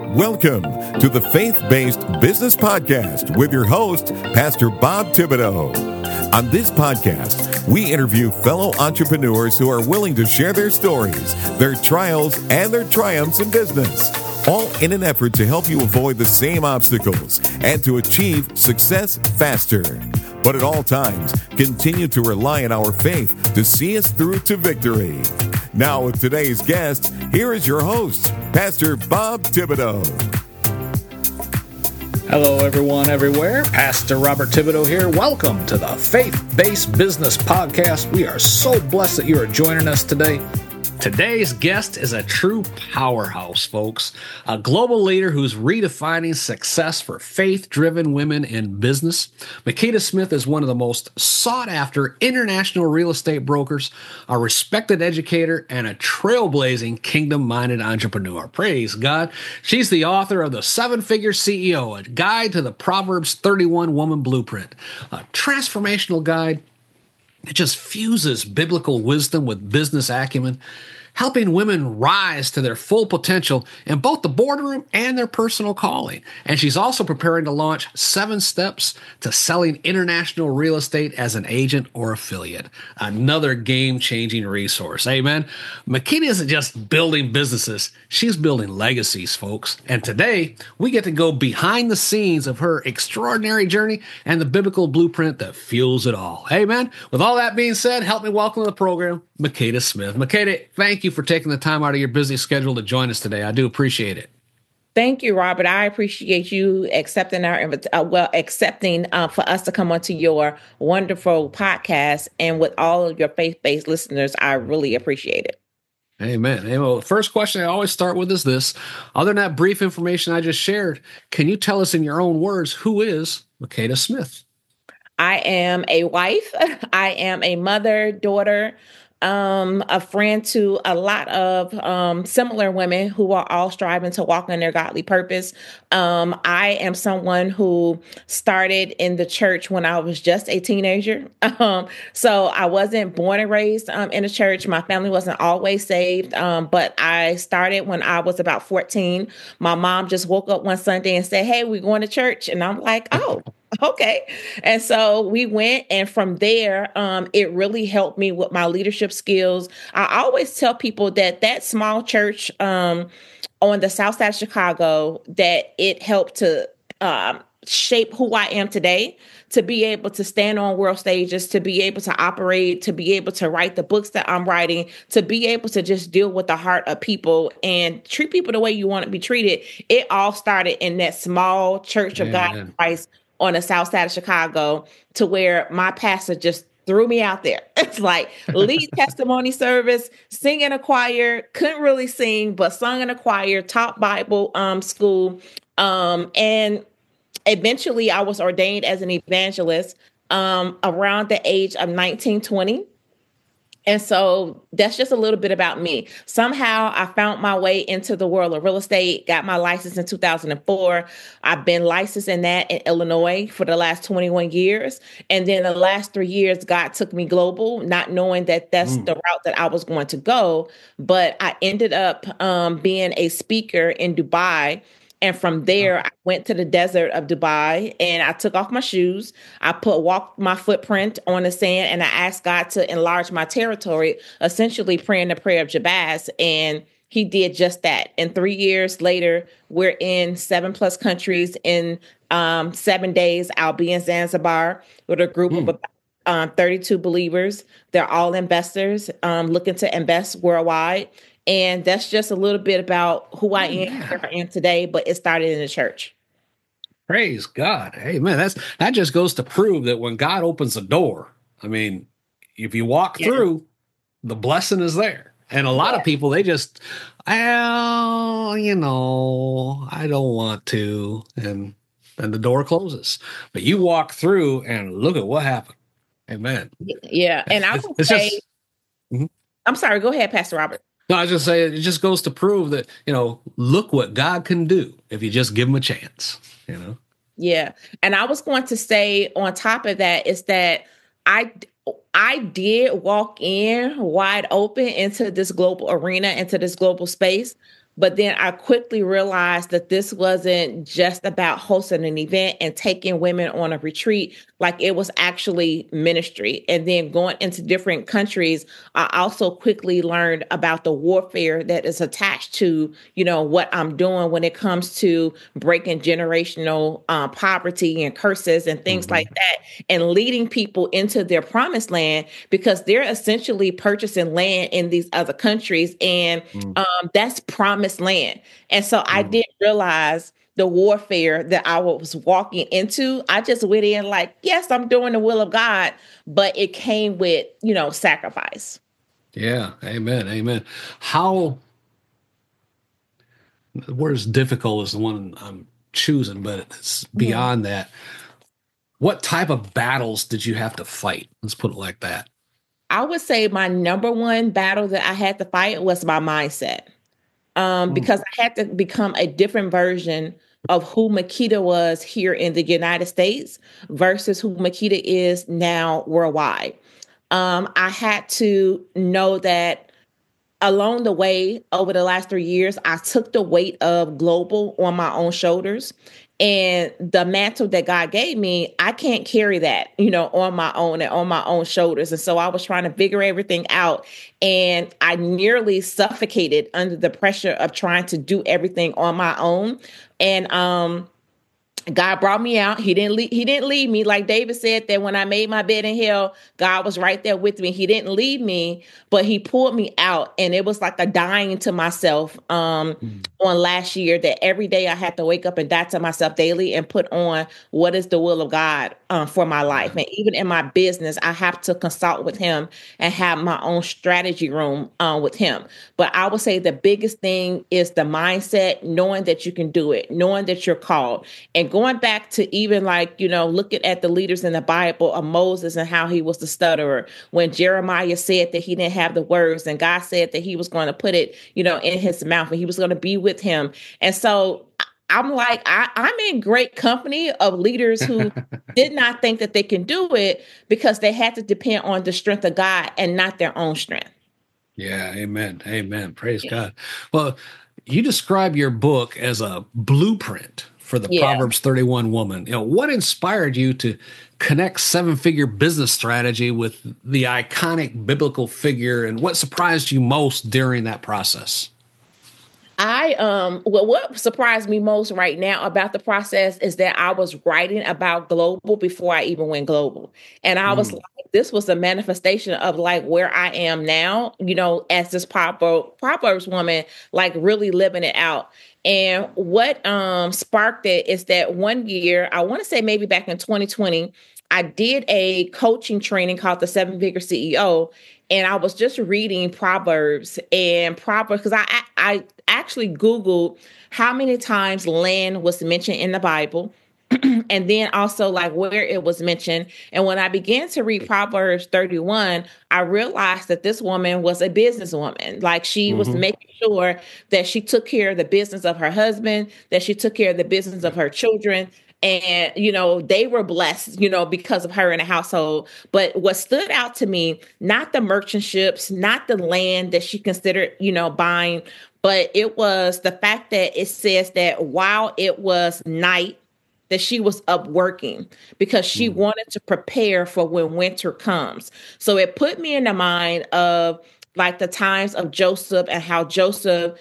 Welcome to the Faith-Based Business Podcast with your host, Pastor Bob Thibodeau. On this podcast, we interview fellow entrepreneurs who are willing to share their stories, their trials, and their triumphs in business, all in an effort to help you avoid the same obstacles and to achieve success faster. But at all times, continue to rely on our faith to see us through to victory. Now with today's guest, here is your host, Pastor Bob Thibodeau. Hello, everyone, everywhere. Pastor Robert Thibodeau here. Welcome to the Faith-Based Business Podcast. We are so blessed that you are joining us today. Today's guest is a true powerhouse, folks. A global leader who's redefining success for faith-driven women in business. Makeda Smith is one of the most sought-after international real estate brokers, a respected educator, and a trailblazing kingdom-minded entrepreneur. Praise God. She's the author of The Seven-Figure CEO, a guide to the Proverbs 31 Woman Blueprint, a transformational guide. It just fuses biblical wisdom with business acumen, helping women rise to their full potential in both the boardroom and their personal calling. And she's also preparing to launch 7 steps to selling international real estate as an agent or affiliate. Another game-changing resource. Amen. Makeda isn't just building businesses. She's building legacies, folks. And today, we get to go behind the scenes of her extraordinary journey and the biblical blueprint that fuels it all. Amen. With all that being said, help me welcome to the program, Makeda Smith. Makeda, thank you for taking the time out of your busy schedule to join us today. I do appreciate it. Thank you, Robert. I appreciate you accepting our accepting for us to come onto your wonderful podcast, and with all of your faith-based listeners, I really appreciate it. Amen. Well, the first question I always start with is this: other than that brief information I just shared, can you tell us in your own words who is Makeda Smith? I am a wife. I am a mother, daughter, a friend to a lot of similar women who are all striving to walk in their godly purpose. I am someone who started in the church when I was just a teenager. So I wasn't born and raised in a church. My family wasn't always saved, but I started when I was about 14. My mom just woke up one Sunday and said, "Hey, we're going to church." And I'm like, "Oh, okay." And so we went, and from there, it really helped me with my leadership skills. I always tell people that small church on the south side of Chicago, that it helped to shape who I am today, to be able to stand on world stages, to be able to operate, to be able to write the books that I'm writing, to be able to just deal with the heart of people and treat people the way you want to be treated. It all started in that small church of God in Christ on the south side of Chicago, to where my pastor just threw me out there. It's like lead testimony service, sing in a choir, couldn't really sing, but sung in a choir, taught Bible school. And eventually I was ordained as an evangelist around the age of 19, 20. And so that's just a little bit about me. Somehow I found my way into the world of real estate, got my license in 2004. I've been licensed in that in Illinois for the last 21 years. And then the last 3 years, God took me global, not knowing that that's the route that I was going to go. But I ended up being a speaker in Dubai. And from there, I went to the desert of Dubai, and I took off my shoes. I walked my footprint on the sand, and I asked God to enlarge my territory, essentially praying the prayer of Jabez. And he did just that. And 3 years later, we're in 7+ countries. In 7 days, I'll be in Zanzibar with a group of about 32 believers. They're all investors looking to invest worldwide. And that's just a little bit about who I am, where I am today, but it started in the church. Praise God. Amen. That just goes to prove that when God opens a door, I mean, if you walk through, the blessing is there. And a lot of people, they just, I don't want to. And the door closes. But you walk through and look at what happened. Amen. Yeah. And I would say, I'm sorry, go ahead, Pastor Robert. No, I was just saying, it just goes to prove that, look what God can do if you just give him a chance, Yeah. And I was going to say on top of that is that I did walk in wide open into this global arena, into this global space. But then I quickly realized that this wasn't just about hosting an event and taking women on a retreat. Like, it was actually ministry. And then going into different countries, I also quickly learned about the warfare that is attached to, what I'm doing when it comes to breaking generational poverty and curses and things like that, and leading people into their promised land, because they're essentially purchasing land in these other countries. And that's promised land. And so I didn't realize the warfare that I was walking into. I just went in like, yes, I'm doing the will of God, but it came with, sacrifice. Yeah. Amen. Amen. How, the word is difficult is the one I'm choosing, but it's beyond that. What type of battles did you have to fight? Let's put it like that. I would say my number one battle that I had to fight was my mindset. Because I had to become a different version of who Makita was here in the United States versus who Makita is now worldwide. I had to know that along the way, over the last 3 years, I took the weight of global on my own shoulders. And the mantle that God gave me, I can't carry that, on my own and on my own shoulders. And so I was trying to figure everything out. And I nearly suffocated under the pressure of trying to do everything on my own. And God brought me out. He didn't leave me. Like David said, that when I made my bed in hell, God was right there with me. He didn't leave me, but he pulled me out. And it was like a dying to myself on last year, that every day I had to wake up and die to myself daily and put on what is the will of God for my life. And even in my business, I have to consult with him and have my own strategy room with him. But I would say the biggest thing is the mindset, knowing that you can do it, knowing that you're called. And going back to even looking at the leaders in the Bible of Moses and how he was the stutterer, when Jeremiah said that he didn't have the words, and God said that he was going to put it, in his mouth, and he was going to be with him. And so I'm like, I'm in great company of leaders who did not think that they can do it because they had to depend on the strength of God and not their own strength. Yeah. Amen. Amen. Praise God. Well, you describe your book as a blueprint for the Proverbs 31 woman. What inspired you to connect 7-figure business strategy with the iconic biblical figure, and what surprised you most during that process? What surprised me most right now about the process is that I was writing about global before I even went global. And I was like, this was a manifestation of like where I am now, as this Proverbs woman, like really living it out. And what sparked it is that one year, I want to say maybe back in 2020, I did a coaching training called the 7-Figure CEO. And I was just reading Proverbs, because I actually Googled how many times land was mentioned in the Bible. And then also like where it was mentioned. And when I began to read Proverbs 31, I realized that this woman was a businesswoman. Like, she was making sure that she took care of the business of her husband, that she took care of the business of her children. And, they were blessed, because of her in the household. But what stood out to me, not the merchant ships, not the land that she considered, buying, but it was the fact that it says that while it was night, that she was up working because she wanted to prepare for when winter comes. So it put me in the mind of like the times of Joseph and how Joseph,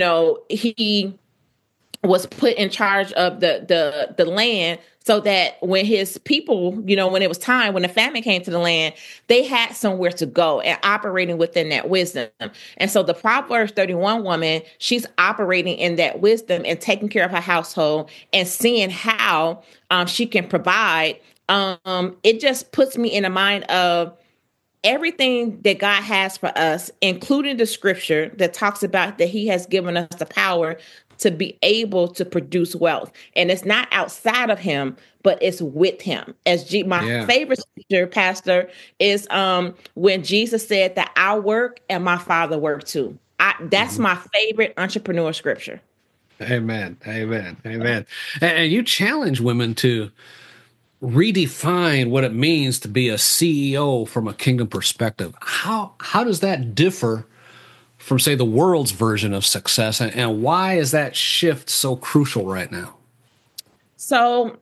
he was put in charge of the land so that when his people, when it was time, when the famine came to the land, they had somewhere to go and operating within that wisdom. And so the Proverbs 31 woman, she's operating in that wisdom and taking care of her household and seeing how she can provide. It just puts me in the mind of everything that God has for us, including the scripture that talks about that he has given us the power to be able to produce wealth. And it's not outside of him, but it's with him. My favorite scripture, Pastor, is when Jesus said that I work and my Father work too. That's my favorite entrepreneur scripture. Amen. Amen. Amen. And you challenge women to redefine what it means to be a CEO from a kingdom perspective. How does that differ from say the world's version of success, and why is that shift so crucial right now? So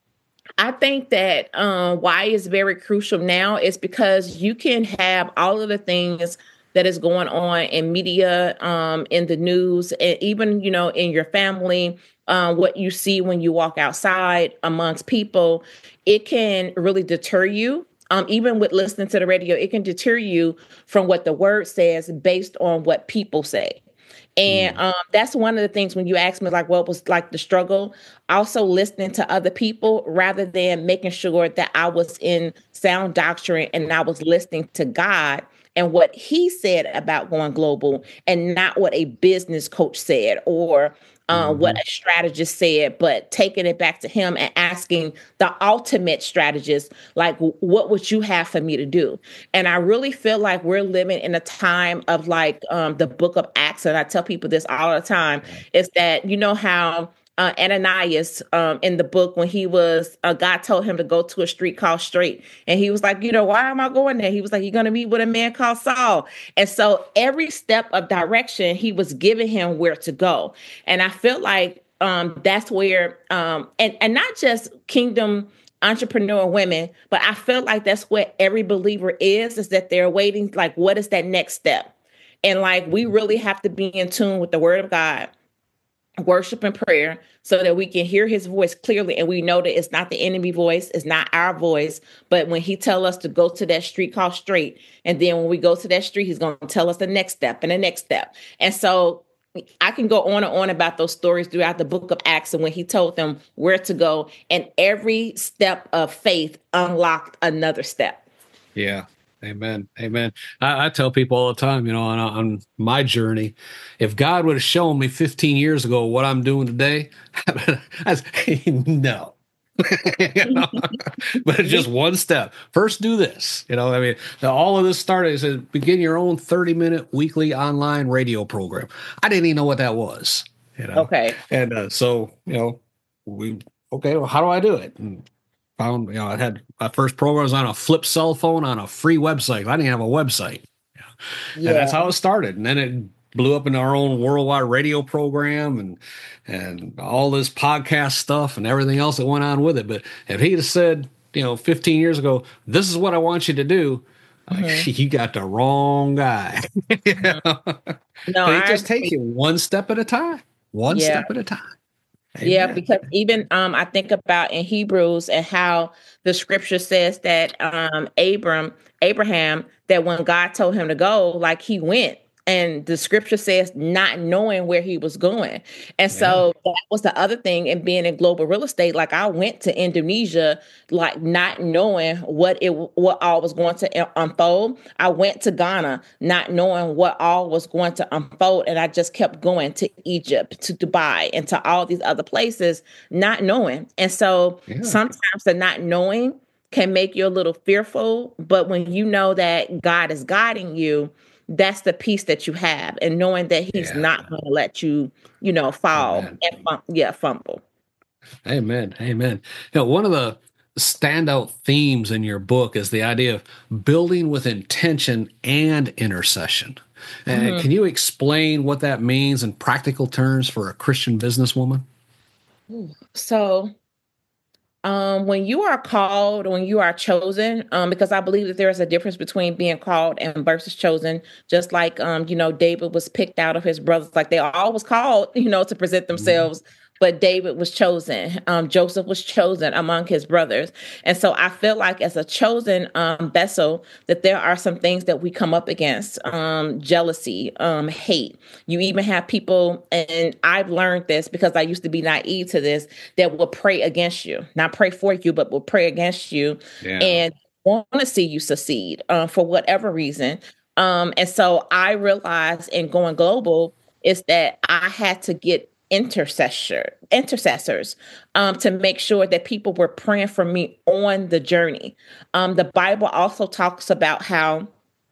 I think that why it's very crucial now is because you can have all of the things that is going on in media, in the news, and even, in your family, what you see when you walk outside amongst people. It can really deter you. Even with listening to the radio, it can deter you from what the word says based on what people say. And that's one of the things when you ask me, like, what was like the struggle, also listening to other people rather than making sure that I was in sound doctrine and I was listening to God and what he said about going global and not what a business coach said or what a strategist said, but taking it back to him and asking the ultimate strategist, like, what would you have for me to do? And I really feel like we're living in a time of like the book of Acts. And I tell people this all the time is that, how Ananias in the book, when he was, God told him to go to a street called Straight. And he was like, why am I going there? He was like, you're going to meet with a man called Saul. And so every step of direction, he was giving him where to go. And I feel like that's where, and not just kingdom entrepreneur women, but I feel like that's what every believer is that they're waiting, like, what is that next step? And like, we really have to be in tune with the word of God, worship and prayer, so that we can hear his voice clearly. And we know that it's not the enemy voice, it's not our voice. But when he tell us to go to that street called Straight, and then when we go to that street, he's going to tell us the next step and the next step. And so I can go on and on about those stories throughout the book of Acts and when he told them where to go, and every step of faith unlocked another step. Yeah. Amen. Amen. I tell people all the time, on my journey, if God would have shown me 15 years ago what I'm doing today, I say, no. But it's just one step. First, do this. All of this started as begin your own 30-minute weekly online radio program. I didn't even know what that was. Okay. And so, well, how do I do it? And found, I had my first program was on a flip cell phone on a free website. I didn't have a website. And that's how it started. And then it blew up into our own worldwide radio program and all this podcast stuff and everything else that went on with it. But if he'd have said, 15 years ago, this is what I want you to do, you got the wrong guy. No, it just takes you one step at a time. One step at a time. Amen. Yeah, because even I think about in Hebrews and how the scripture says that Abraham, that when God told him to go, like, he went. And the scripture says not knowing where he was going. And so that was the other thing in being in global real estate. Like, I went to Indonesia, like, not knowing what all was going to unfold. I went to Ghana, not knowing what all was going to unfold. And I just kept going to Egypt, to Dubai, and to all these other places, not knowing. And so sometimes the not knowing can make you a little fearful. But when you know that God is guiding you, that's the peace that you have, and knowing that he's not going to let you, fall and fumble. Amen. Amen. One of the standout themes in your book is the idea of building with intention and intercession. And can you explain what that means in practical terms for a Christian businesswoman? So, when you are called, when you are chosen, because I believe that there is a difference between being called and versus chosen, just like, David was picked out of his brothers, like they all was called, to present themselves, but David was chosen. Joseph was chosen among his brothers. And so I feel like as a chosen vessel, that there are some things that we come up against, jealousy, hate. You even have people, and I've learned this because I used to be naive to this, that will pray against you, not pray for you, but will pray against you and want to see you succeed for whatever reason. And so I realized in going global is that I had to get intercessors to make sure that people were praying for me on the journey. The Bible also talks about how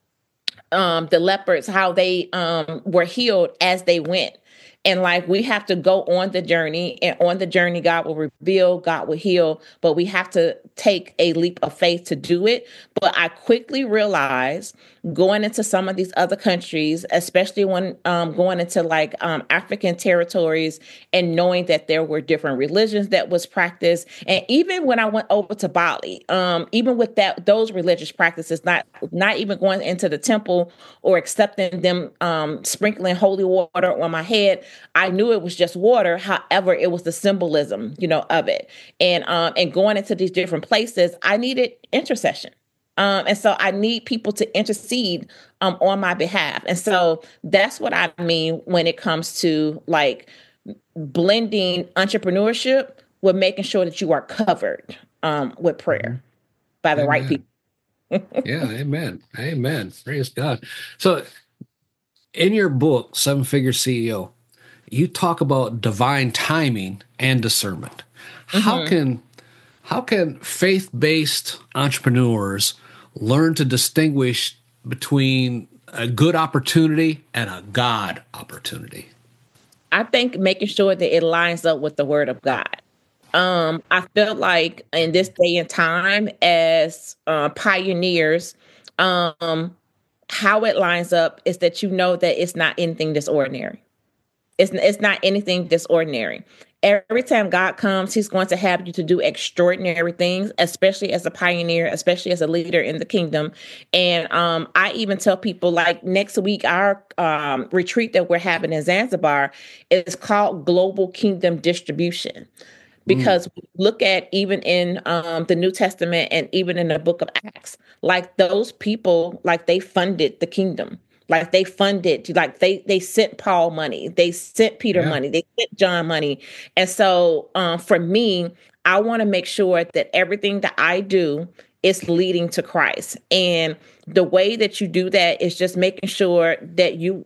the lepers, how they were healed as they went. And like, we have to go on the journey, and on the journey, God will reveal, God will heal, but we have to take a leap of faith to do it. But I quickly realized going into some of these other countries, especially when going into like African territories and knowing that there were different religions that was practiced. And even when I went over to Bali, even with those religious practices, not even going into the temple or accepting them sprinkling holy water on my head, I knew it was just water. However, it was the symbolism, of it. And going into these different places, I needed intercession. And so I need people to intercede on my behalf. And so that's what I mean when it comes to like blending entrepreneurship with making sure that you are covered with prayer by the right people. Yeah, amen. Amen. Praise God. So in your book, Seven Figure CEO, you talk about divine timing and discernment. How can faith-based entrepreneurs learn to distinguish between a good opportunity and a God opportunity? I think making sure that it lines up with the word of God. I feel like in this day and time as pioneers, how it lines up is that that it's not anything that's ordinary. It's not anything that's ordinary. Every time God comes, he's going to have you to do extraordinary things, especially as a pioneer, especially as a leader in the kingdom. And I even tell people like next week, our retreat that we're having in Zanzibar is called Global Kingdom Distribution. Because we look at even in the New Testament and even in the book of Acts, like those people, like they funded the kingdom. Like they funded, like they sent Paul money, they sent Peter money, they sent John money. And so for me, I want to make sure that everything that I do is leading to Christ. And the way that you do that is just making sure that you,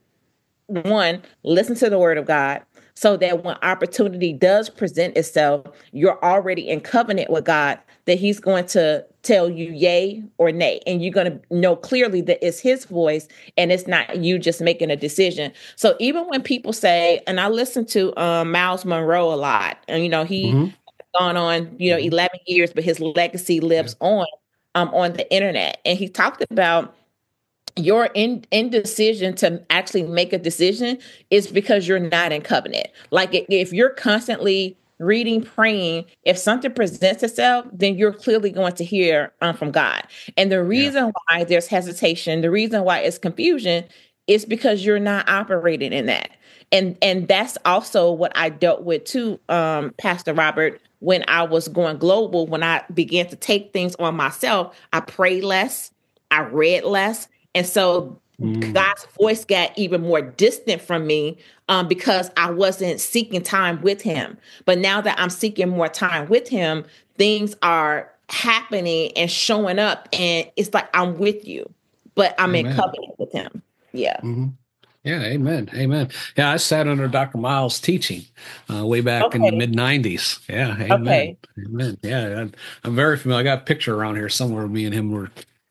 one, listen to the word of God, so that when opportunity does present itself, you're already in covenant with God, that he's going to tell you yay or nay. And you're going to know clearly that it's his voice and it's not you just making a decision. So even when people say, and I listen to Miles Monroe a lot, and, he gone on, 11 years, but his legacy lives on the internet. And he talked about your indecision to actually make a decision is because you're not in covenant. Like if you're constantly reading, praying, if something presents itself, then you're clearly going to hear from God. And the reason why there's hesitation, the reason why it's confusion is because you're not operating in that. And that's also what I dealt with too, Pastor Robert, when I was going global, when I began to take things on myself, I prayed less, I read less. And so God's voice got even more distant from me because I wasn't seeking time with him. But now that I'm seeking more time with him, things are happening and showing up. And it's like, I'm with you, but I'm in covenant with him. Yeah. Mm-hmm. Yeah. Amen. Amen. Yeah. I sat under Dr. Miles' teaching way back in the mid-90s. Yeah. Amen. Okay. Amen. Yeah. I'm very familiar. I got a picture around here somewhere. Me and him were.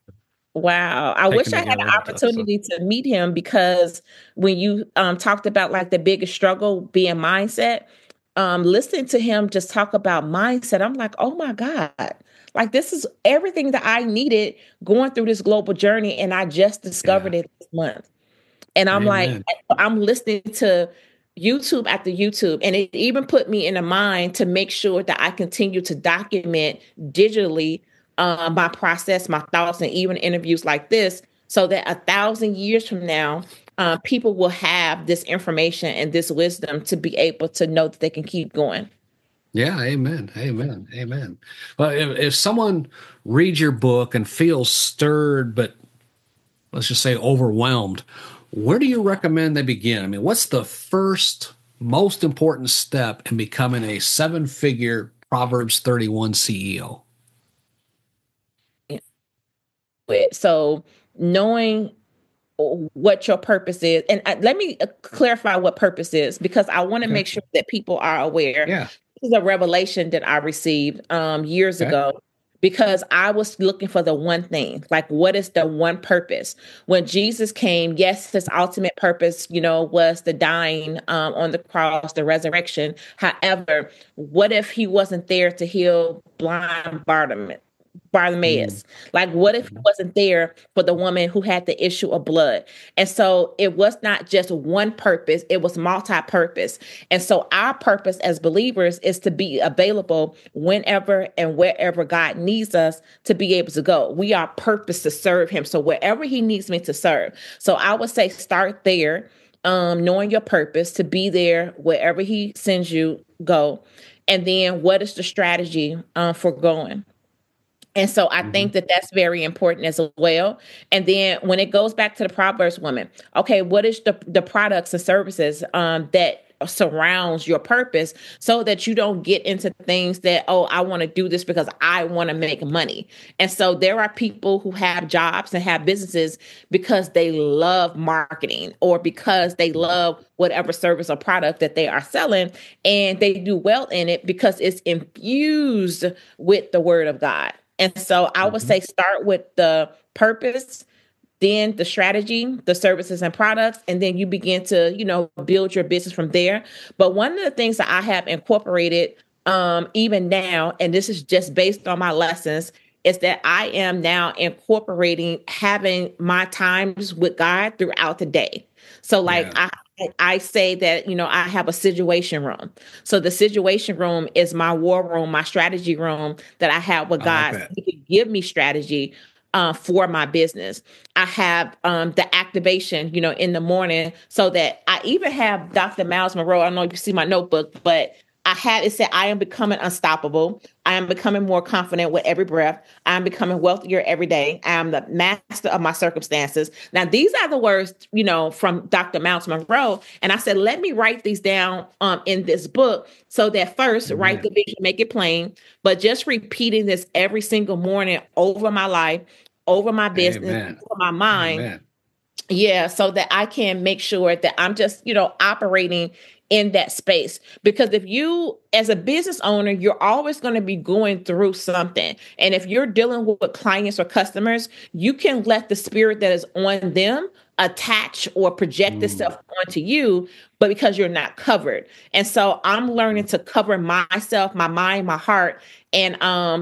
Wow. I wish I had an opportunity to meet him, because when you talked about like the biggest struggle being mindset, listening to him just talk about mindset, I'm like, oh my God, like this is everything that I needed going through this global journey. And I just discovered it this month. And I'm like, I'm listening to YouTube after YouTube. And it even put me in a mind to make sure that I continue to document digitally my process, my thoughts, and even interviews like this, so that 1,000 years from now, people will have this information and this wisdom to be able to know that they can keep going. Yeah. Amen. Amen. Amen. Well, if someone reads your book and feels stirred, but let's just say overwhelmed, where do you recommend they begin? I mean, what's the first most important step in becoming a 7-figure Proverbs 31 CEO? So knowing what your purpose is, and let me clarify what purpose is, because I want to make sure that people are aware. Yeah. This is a revelation that I received years ago, because I was looking for the one thing, like what is the one purpose? When Jesus came, yes, his ultimate purpose, was the dying on the cross, the resurrection. However, what if he wasn't there to heal blind Bartimaeus? Bartimaeus? Like, what if he wasn't there for the woman who had the issue of blood? And so it was not just one purpose, it was multi-purpose. And so our purpose as believers is to be available whenever and wherever God needs us to be able to go. We are purposed to serve him. So wherever he needs me to serve. So I would say start there, knowing your purpose, to be there wherever he sends you, go. And then what is the strategy for going? And so I think that that's very important as well. And then when it goes back to the Proverbs woman, okay, what is the products and services that surrounds your purpose, so that you don't get into things that, oh, I want to do this because I want to make money. And so there are people who have jobs and have businesses because they love marketing or because they love whatever service or product that they are selling, and they do well in it because it's infused with the word of God. And so I would say start with the purpose, then the strategy, the services and products, and then you begin to, build your business from there. But one of the things that I have incorporated even now, and this is just based on my lessons, is that I am now incorporating having my times with God throughout the day. So I say that, I have a situation room. So the situation room is my war room, my strategy room that I have with God. So he can give me strategy for my business. I have the activation, in the morning, so that I even have Dr. Miles Monroe. I don't know if you see my notebook, but it said, I am becoming unstoppable. I am becoming more confident with every breath. I am becoming wealthier every day. I am the master of my circumstances. Now, these are the words, from Dr. Miles Monroe. And I said, let me write these down in this book, so that first, write the vision, make it plain, but just repeating this every single morning over my life, over my business, over my mind. Amen. Yeah, so that I can make sure that I'm just, operating in that space. Because if you, as a business owner, you're always going to be going through something. And if you're dealing with clients or customers, you can let the spirit that is on them attach or project itself onto you, but because you're not covered. And so I'm learning to cover myself, my mind, my heart, and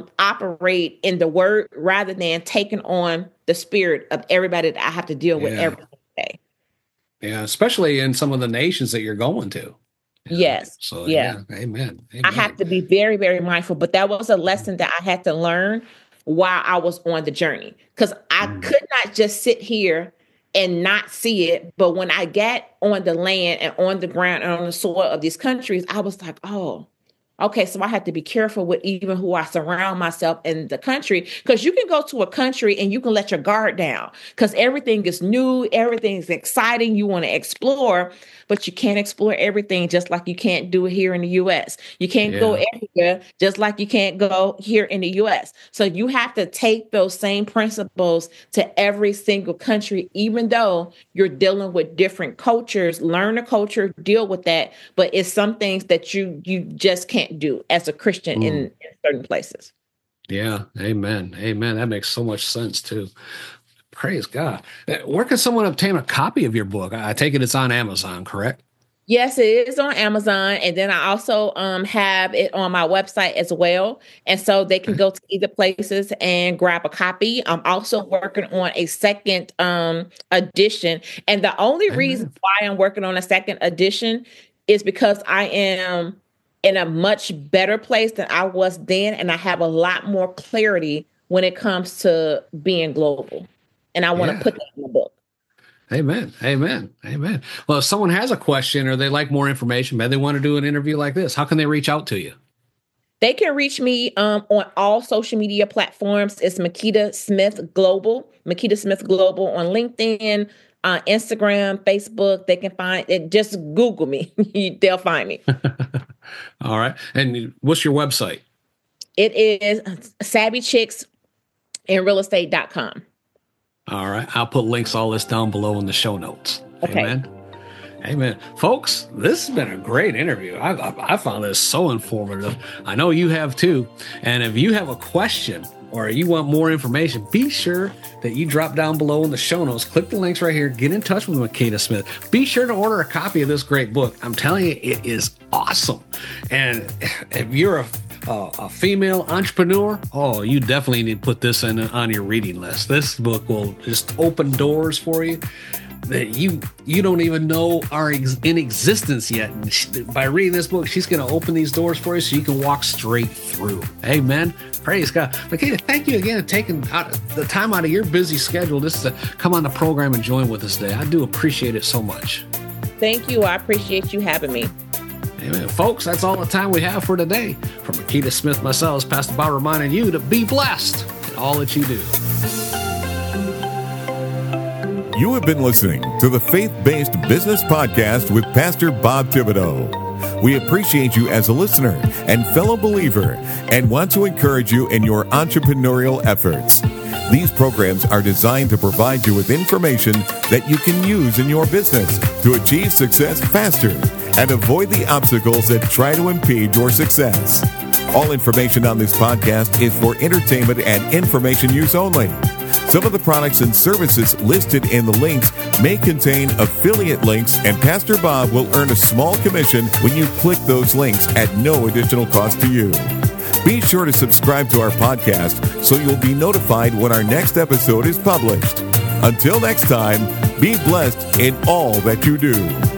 operate in the word rather than taking on the spirit of everybody that I have to deal with every day. Yeah, especially in some of the nations that you're going to. Yes. So, amen. I have to be very, very mindful. But that was a lesson that I had to learn while I was on the journey, because I could not just sit here and not see it. But when I got on the land and on the ground and on the soil of these countries, I was like, oh, okay, so I have to be careful with even who I surround myself in the country, because you can go to a country and you can let your guard down because everything is new, everything is exciting, you want to explore, but you can't explore everything just like you can't do it here in the U.S. You can't go everywhere just like you can't go here in the U.S. So you have to take those same principles to every single country, even though you're dealing with different cultures. Learn the culture, deal with that, but it's some things that you just can't do as a Christian in certain places. Yeah. Amen. That makes so much sense too. Praise God. Where can someone obtain a copy of your book? I take it it's on Amazon, correct? Yes, it is on Amazon. And then I also have it on my website as well. And so they can go to either places and grab a copy. I'm also working on a second edition. And the only reason why I'm working on a second edition is because I am in a much better place than I was then. And I have a lot more clarity when it comes to being global. And I want to put that in the book. Amen. Well, if someone has a question or they like more information, maybe they want to do an interview like this, how can they reach out to you? They can reach me on all social media platforms. It's Makita Smith Global on LinkedIn, Instagram, Facebook. They can find it. Just Google me. They'll find me. All right. And what's your website? It is savvychicksinrealestate.com. All right. I'll put links all this down below in the show notes. Okay. Amen. Folks, this has been a great interview. I found this so informative. I know you have too. And if you have a question or you want more information, be sure that you drop down below in the show notes. Click the links right here. Get in touch with Makita Smith. Be sure to order a copy of this great book. I'm telling you, it is awesome. And if you're a a female entrepreneur, oh, you definitely need to put this on your reading list. This book will just open doors for you that you don't even know are in existence yet. And by reading this book, she's going to open these doors for you so you can walk straight through. Amen. Praise God. Makeda, thank you again for taking the time out of your busy schedule just to come on the program and join with us today. I do appreciate it so much. Thank you. I appreciate you having me. Amen. Folks, that's all the time we have for today. From Makeda Smith, myself, Pastor Bob, reminding you to be blessed in all that you do. You have been listening to the Faith-Based Business Podcast with Pastor Bob Thibodeau. We appreciate you as a listener and fellow believer and want to encourage you in your entrepreneurial efforts. These programs are designed to provide you with information that you can use in your business to achieve success faster and avoid the obstacles that try to impede your success. All information on this podcast is for entertainment and information use only. Some of the products and services listed in the links may contain affiliate links, and Pastor Bob will earn a small commission when you click those links at no additional cost to you. Be sure to subscribe to our podcast so you'll be notified when our next episode is published. Until next time, be blessed in all that you do.